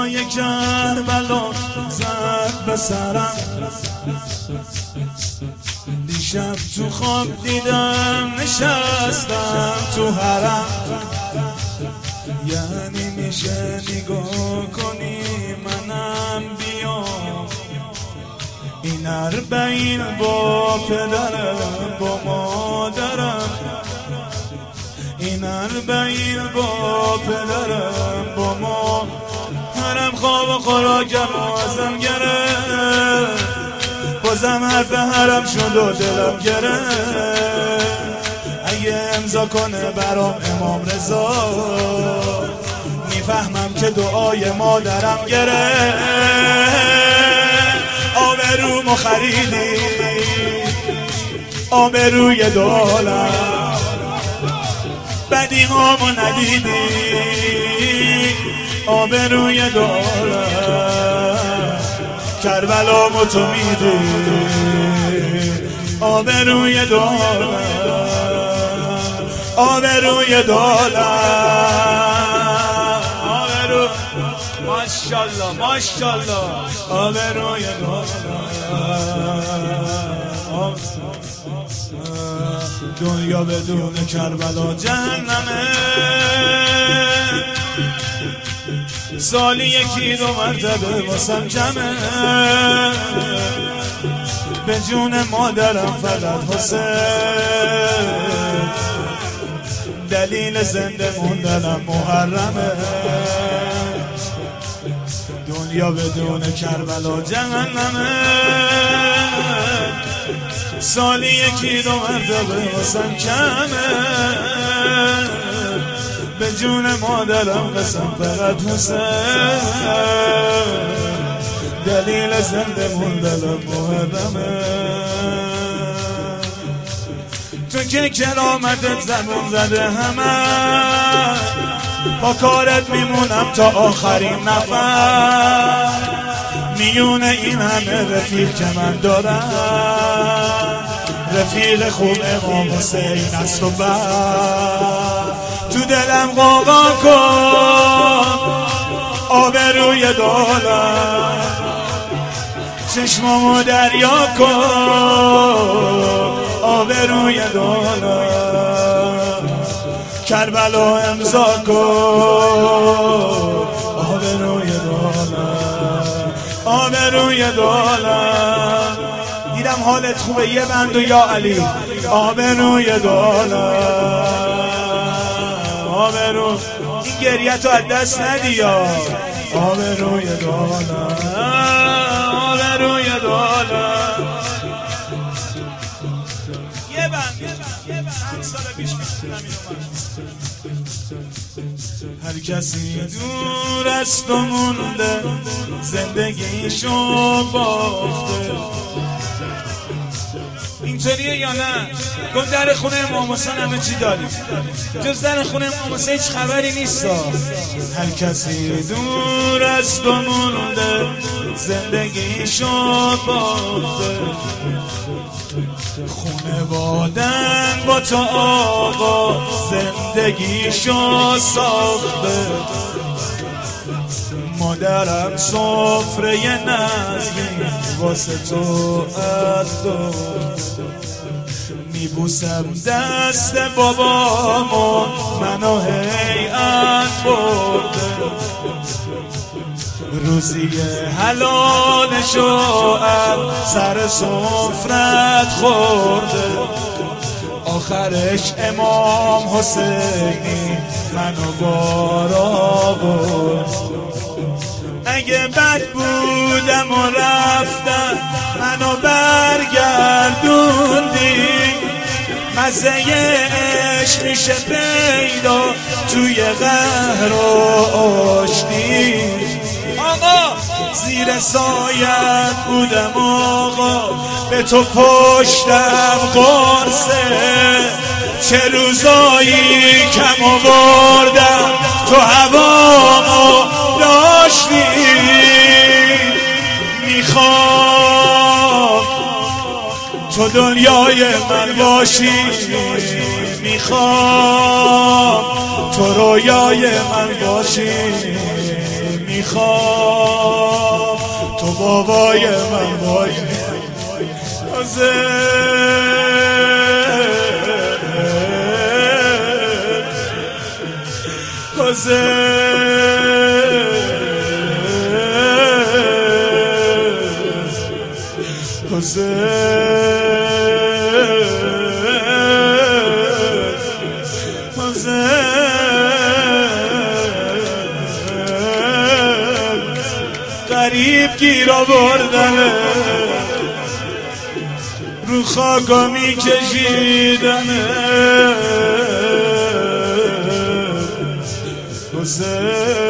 های کربلا زد به سرم. دیشب تو خواب دیدم نشستم تو حرم. یعنی میشه نگاه کنی منم بیام، این 40 با پدرم با مادرم، این 40 با پدرم با مادرم. خواب و خوراکم ازم گرفت، بازم حرف حرم شد و دلم گرفت. اگه امضا کنه برام امام رضا، میفهمم که دعای مادرم گرفت. آبرومو خریدی آبروی دولت، بدیهامو ندیدی آبروی دولت. کربلامو تو میدی آبروی دولت، آبروی دولت. ماشاءالله ماشاءالله آبروی دولت. دنیا بدون کربلا جهنمه، سالی 1-2 مرتبه واسم کمه. به جون مادرم فقط حسین، دلیل زنده موندنم محرمه. دنیا بدون کربلا جهنمه، سالی 1-2 مرتبه واسم کمه. به جون مادرم قسم فقط حسین، دلیل زنده موندنم محرمه. تو که کرامتت زبون زده همه، با کارت میمونم تا آخرین نفر. میونه این همه رفیق که من دارم، رفیق خوب امام حسین است و بعد تو دلم غوغا کن آبروی دولت. چشمامو دریا کن آبروی دولت. کربلا امضا کن آبروی دولت، آبروی دولت. دیدم حالت خوبه یه بند و یا علی آبروی دولت، آبرو. این گریت رو از دست ندی یا آبروی دولت، آبروی دولت. یه بند 5 سال پیش میتونم اینو هر کسی دور است و مونده، زندگیشو باخته. اینطوریه یا نه؟ گفت در خونه امام حسین همه چی داریم، جز در خونه امام حسین هیچ خبری نیست. هر کسی دور است و مونده، زندگیشو باخته. خونوادن با تو آقا زندگیشو ساخته. مادرم سفره نظمی واسه تو افته. میبوسم دست بابامو منو هیئت برده. روزی حلالشو از سر سفرت خورده. آخرش امام حسینی منو بارا برد. اگه بد بودم و رفتم منو برگردوندی. مزه عشق میشه پیدا توی قهر و آشتی. آقا زیر سایت بودم آقا، به تو پشتم قرصه. چه روزایی کم آوردم تو هوامو داشتی. میخوام تو دنیای من باشی، میخوام تو رویای من باشی. میخوام تو بابای من باشی غریب گیر آوردنه رو خاکا می کشیدنه حسین